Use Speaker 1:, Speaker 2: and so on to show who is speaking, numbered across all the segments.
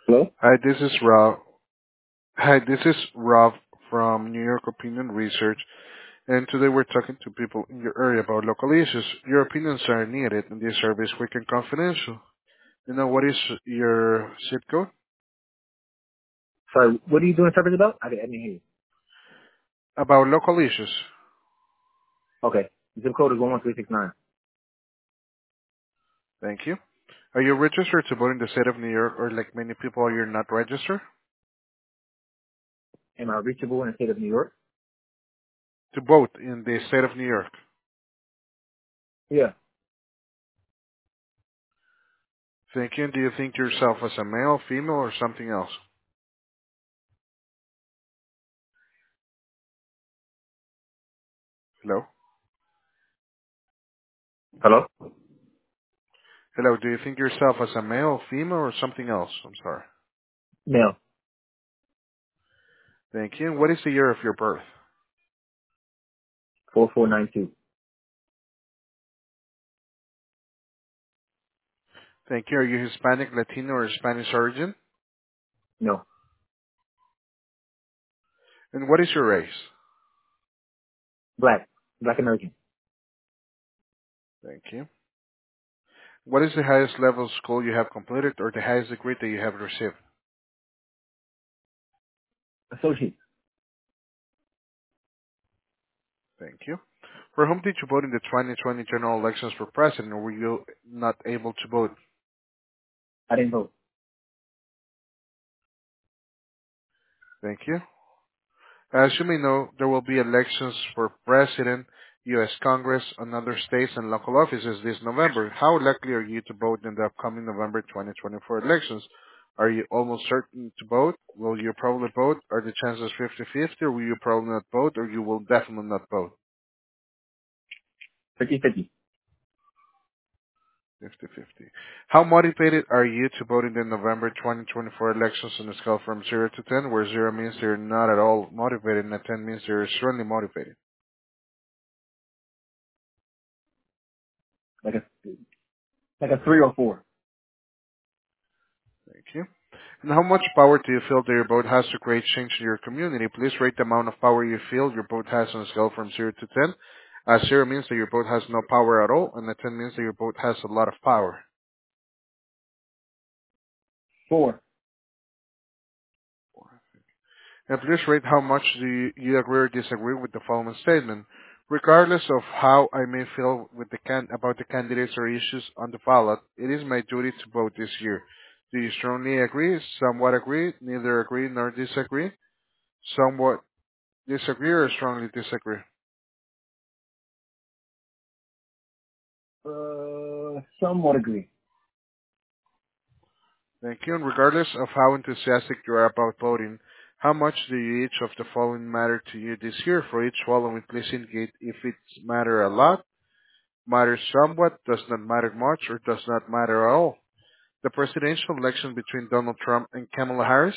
Speaker 1: Hello?
Speaker 2: Hi, this is Rob. Hi, this is Rob from New York Opinion Research, and today we're talking to people in your area about local issues. Your opinions are needed, and this survey is quick and confidential. You know what is your zip code?
Speaker 1: Sorry, what are you doing service about? I didn't hear you.
Speaker 2: About local issues.
Speaker 1: Okay. Zip code is 11369.
Speaker 2: Thank you. Are you registered to vote in the state of New York, or like many people, you're not registered
Speaker 1: Am I reachable in the state of New York?
Speaker 2: to vote in the state of New York?
Speaker 1: Yeah.
Speaker 2: Thank you. And do you think yourself as a male, female, or something else? Hello?
Speaker 1: Hello?
Speaker 2: Hello, do you think yourself as a male, female, or something else? I'm sorry.
Speaker 1: Male.
Speaker 2: Thank you. And what is the year of your birth?
Speaker 1: 4492.
Speaker 2: Thank you. Are you Hispanic, Latino, or Spanish origin?
Speaker 1: No.
Speaker 2: And what is your race?
Speaker 1: Black. Black American.
Speaker 2: Thank you. What is the highest level of school you have completed or the highest degree that you have received?
Speaker 1: Associate.
Speaker 2: Thank you. For whom did you vote in the 2020 general elections for president, or were you not able to vote?
Speaker 1: I didn't vote.
Speaker 2: Thank you. As you may know, there will be elections for president, U.S. Congress, and other states and local offices this November. How likely are you to vote in the upcoming November 2024 elections? Are you almost certain to vote? Will you probably vote? Are the chances 50-50, or will you probably not vote, or you will definitely not vote?
Speaker 1: 50-50.
Speaker 2: 50-50. How motivated are you to vote in the November 2024 elections on a scale from 0 to 10, where 0 means you're not at all motivated and 10 means you're extremely motivated?
Speaker 1: Like a 3 or 4.
Speaker 2: Thank you. And how much power do you feel that your vote has to create change in your community? Please rate the amount of power you feel your vote has on a scale from 0 to 10. 0 means that your vote has no power at all, and a 10 means that your vote has a lot of power.
Speaker 1: 4.
Speaker 2: And please rate how much do you agree or disagree with the following statement. Regardless of how I may feel with about the candidates or issues on the ballot, it is my duty to vote this year. Do you strongly agree, somewhat agree, neither agree nor disagree, somewhat disagree, or strongly disagree?
Speaker 1: Somewhat agree.
Speaker 2: Thank you. And regardless of how enthusiastic you are about voting, how much do you each of the following matter to you this year? For each following, please indicate if it matter a lot, matters somewhat, does not matter much, or does not matter at all. The presidential election between Donald Trump and Kamala Harris?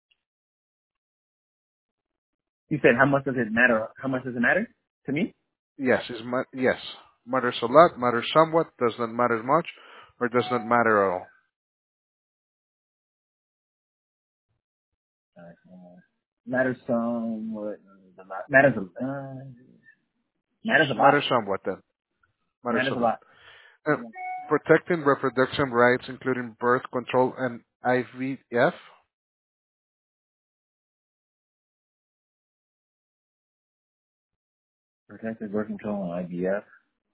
Speaker 1: You said how much does it matter? How much does it matter to me?
Speaker 2: Yes, yes. Matters a lot, matters somewhat, does not matter much, or does not matter at all.
Speaker 1: Matters somewhat. Matters a matters a lot.
Speaker 2: Matters somewhat then. Matters
Speaker 1: Matters
Speaker 2: a
Speaker 1: a
Speaker 2: lot.
Speaker 1: lot.
Speaker 2: Uh, Protecting reproduction rights, including birth control and IVF?
Speaker 1: Protected birth control and IVF.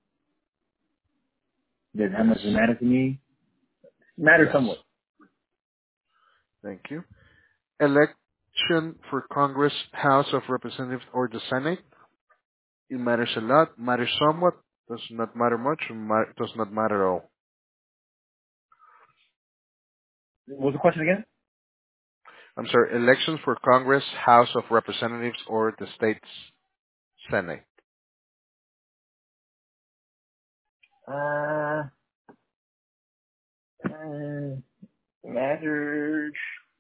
Speaker 1: Does how
Speaker 2: Yes.
Speaker 1: much does it matter to me? Matters
Speaker 2: Yes.
Speaker 1: somewhat.
Speaker 2: Thank you. Election for Congress, House of Representatives, or the Senate? It matters a lot, matters somewhat, does not matter much, or does not matter at all.
Speaker 1: What was the question again?
Speaker 2: I'm sorry, elections for Congress, House of Representatives, or the state's Senate.
Speaker 1: Uh, matters.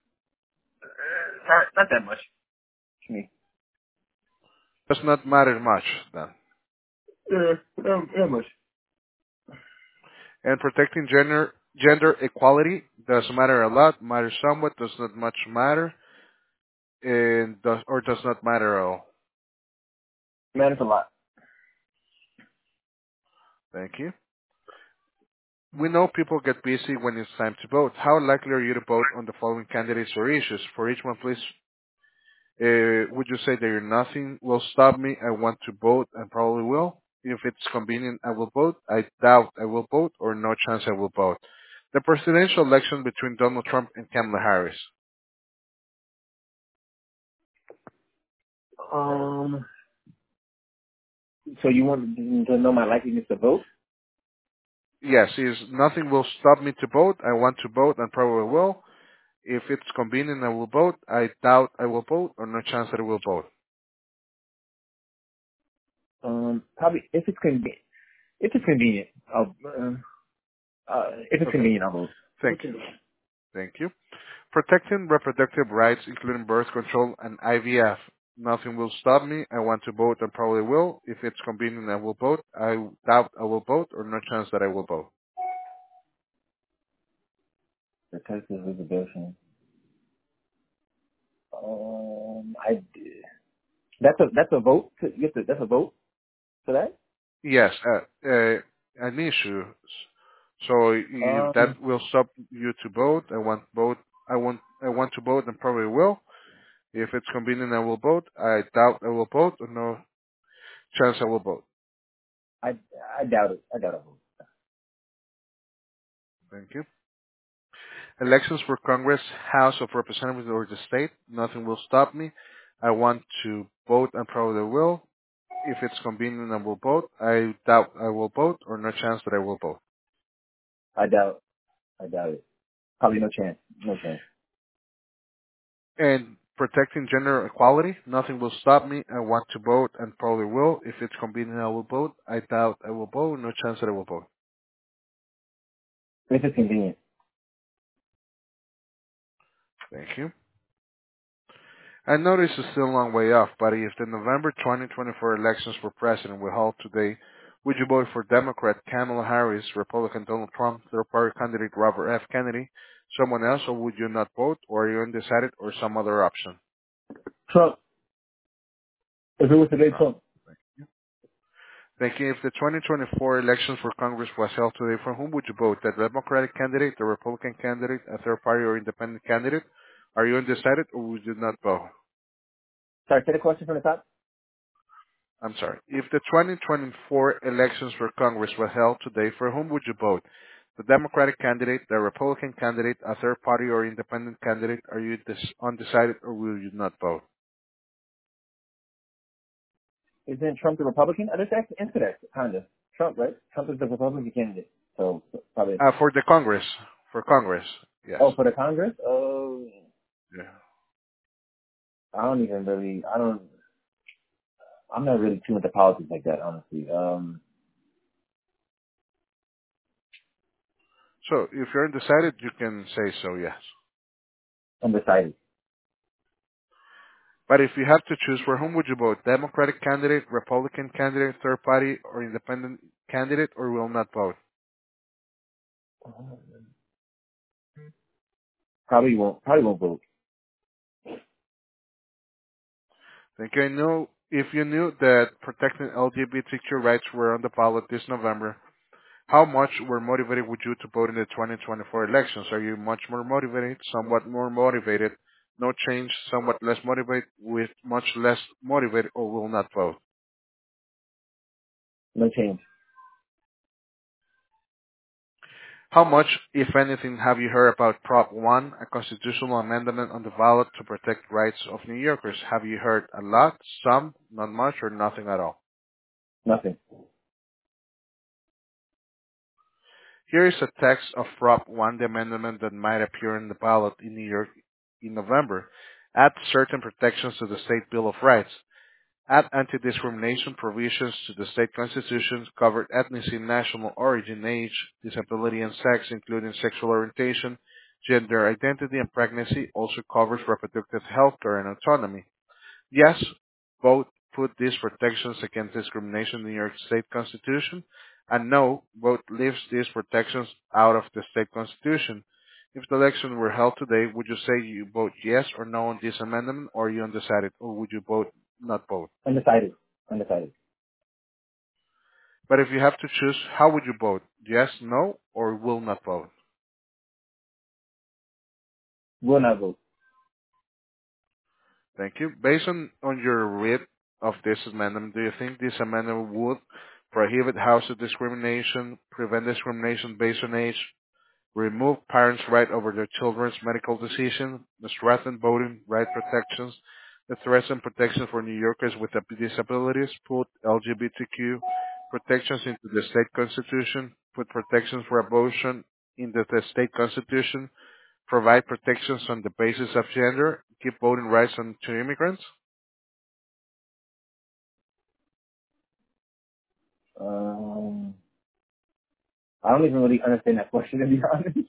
Speaker 1: Not that much to me.
Speaker 2: Does not matter much, then.
Speaker 1: Not much.
Speaker 2: And protecting gender equality, does matter a lot, matter somewhat, does not much matter, and does not matter at all.
Speaker 1: Matters a lot.
Speaker 2: Thank you. We know people get busy when it's time to vote. How likely are you to vote on the following candidates or issues? For each one, please, would you say that nothing will stop me? I want to vote and probably will. If it's convenient, I will vote. I doubt I will vote, or no chance I will vote. The presidential election between Donald Trump and Kamala Harris.
Speaker 1: Um. So you want to know my likeliness to vote?
Speaker 2: Yes, is nothing will stop me to vote. I want to vote and probably will. If it's convenient, I will vote. I doubt I will vote, or no chance that I will vote.
Speaker 1: Probably if it's convenient. If it's convenient, if it's
Speaker 2: Okay.
Speaker 1: convenient, I'll vote. If
Speaker 2: Thank
Speaker 1: it's
Speaker 2: you.
Speaker 1: convenient.
Speaker 2: Thank you. Protecting reproductive rights, including birth control and IVF. Nothing will stop me. I want to vote and probably will. If it's convenient, I will vote. I doubt I will vote, or no chance that I will vote.
Speaker 1: The Texas is abortion. I that's a vote. That's a vote for that.
Speaker 2: Yes, an issue. So if
Speaker 1: Um,
Speaker 2: that will stop you to vote, I want vote. I want to vote and probably will. If it's convenient, I will vote. I doubt I will vote, or no chance I will vote.
Speaker 1: I I doubt it. I doubt a vote.
Speaker 2: Thank you. Elections for Congress, House of Representatives, or the state. Nothing will stop me. I want to vote and probably will. If it's convenient, I will vote. I doubt I will vote, or no chance that I will vote.
Speaker 1: I doubt. I doubt it. Probably no chance. No chance.
Speaker 2: And protecting gender equality, nothing will stop me. I want to vote and probably will. If it's convenient, I will vote. I doubt I will vote. No chance that I will vote.
Speaker 1: If it's convenient.
Speaker 2: Thank you. I know this is still a long way off, but if the November 2024 elections for president were held today, would you vote for Democrat Kamala Harris, Republican Donald Trump, third party candidate Robert F. Kennedy, someone else, or would you not vote, or are you undecided, or some other option?
Speaker 1: Trump. If it was today,
Speaker 2: Trump.
Speaker 1: Trump.
Speaker 2: Thank you. If the 2024 elections for Congress was held today, for whom would you vote? The Democratic candidate, the Republican candidate, a third party or independent candidate? Are you undecided, or would you not vote?
Speaker 1: Sorry, say the question from the top.
Speaker 2: I'm sorry. If the 2024 elections for Congress were held today, for whom would you vote? The Democratic candidate, the Republican candidate, a third party or independent candidate? Are you undecided, or will you not vote?
Speaker 1: Isn't Trump the Republican? I just answer that, kind of. Trump, right? Trump is the Republican candidate. So probably.
Speaker 2: For the Congress. For Congress, yes.
Speaker 1: Oh, for the Congress? Oh,
Speaker 2: Yeah.
Speaker 1: I don't even really. I don't. I'm not really too into politics like that, honestly.
Speaker 2: So if you're undecided, you can say so, yes.
Speaker 1: I'm decided.
Speaker 2: But if you have to choose, for whom would you vote? Democratic candidate, Republican candidate, third party, or independent candidate, or will not vote?
Speaker 1: Probably won't vote.
Speaker 2: Think I know if you knew that protecting LGBTQ rights were on the ballot this November, how much were motivated would you to vote in the 2024 elections? Are you much more motivated, somewhat more motivated, no change, somewhat less motivated, with much less motivated, or will not vote?
Speaker 1: No change.
Speaker 2: How much, if anything, have you heard about Prop 1, a constitutional amendment on the ballot to protect rights of New Yorkers? Have you heard a lot, some, not much, or nothing at all?
Speaker 1: Nothing.
Speaker 2: Here is a text of Prop 1, the amendment that might appear in the ballot in New York in November. Add certain protections to the State Bill of Rights. Add anti-discrimination provisions to the state constitutions, covered ethnicity, national origin, age, disability, and sex, including sexual orientation, gender identity, and pregnancy. Also covers reproductive health care and autonomy. Yes, vote put these protections against discrimination in the New York State Constitution, and no, vote leaves these protections out of the state constitution. If the election were held today, would you say you vote yes or no on this amendment, or are you undecided, or would you vote not vote?
Speaker 1: Undecided. Undecided.
Speaker 2: But if you have to choose, how would you vote? Yes, no, or will not vote?
Speaker 1: Will not vote.
Speaker 2: Thank you. Based on your read of this amendment, do you think this amendment would prohibit household discrimination, prevent discrimination based on age, remove parents' right over their children's medical decision, strengthen voting right protections, the threats and protection for New Yorkers with disabilities, put LGBTQ protections into the state constitution, put protections for abortion into the state constitution, provide protections on the basis of gender, give voting rights to immigrants?
Speaker 1: Um, I don't even really understand that question, to be honest.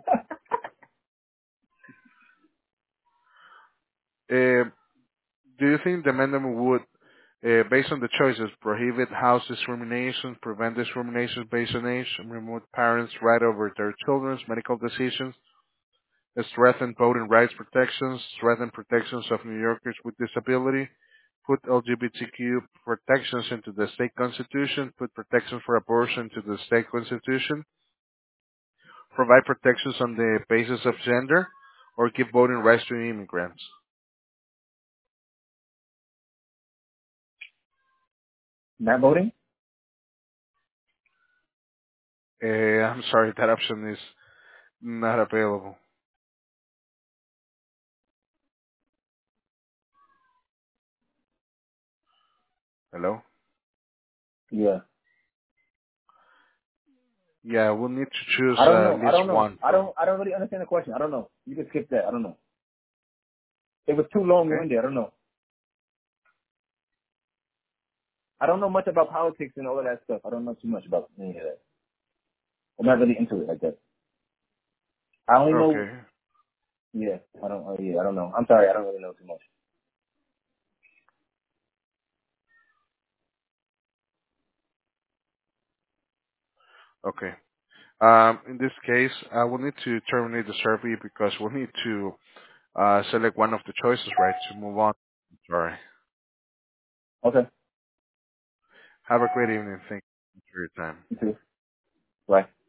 Speaker 2: Uh, do you think the amendment would, based on the choices, prohibit house discrimination, prevent discrimination based on age, and remove parents' right over their children's medical decisions, strengthen voting rights protections, strengthen protections of New Yorkers with disability, put LGBTQ protections into the state constitution, put protections for abortion into the state constitution, provide protections on the basis of gender, or give voting rights to immigrants?
Speaker 1: Not voting?
Speaker 2: I'm sorry, that option is not available. Hello?
Speaker 1: Yeah.
Speaker 2: Yeah, we'll need to choose
Speaker 1: I don't
Speaker 2: at
Speaker 1: know. I
Speaker 2: least
Speaker 1: don't know.
Speaker 2: one
Speaker 1: I
Speaker 2: from.
Speaker 1: don't. I don't really understand the question. I don't know. You can skip that. I don't know. It was too long
Speaker 2: Okay?
Speaker 1: winded. I don't know. I don't know much about politics and all of that stuff. I don't know too much about any of that. I'm not really into it like that. I only know.
Speaker 2: Okay.
Speaker 1: Yeah. I don't. Yeah. I don't know. I'm sorry. I don't really know too much.
Speaker 2: Okay. In this case, I will need to terminate the survey because we'll need to select one of the choices, right, to move on. Sorry.
Speaker 1: Okay.
Speaker 2: Have a great evening. Thank you for your time.
Speaker 1: You too. Bye.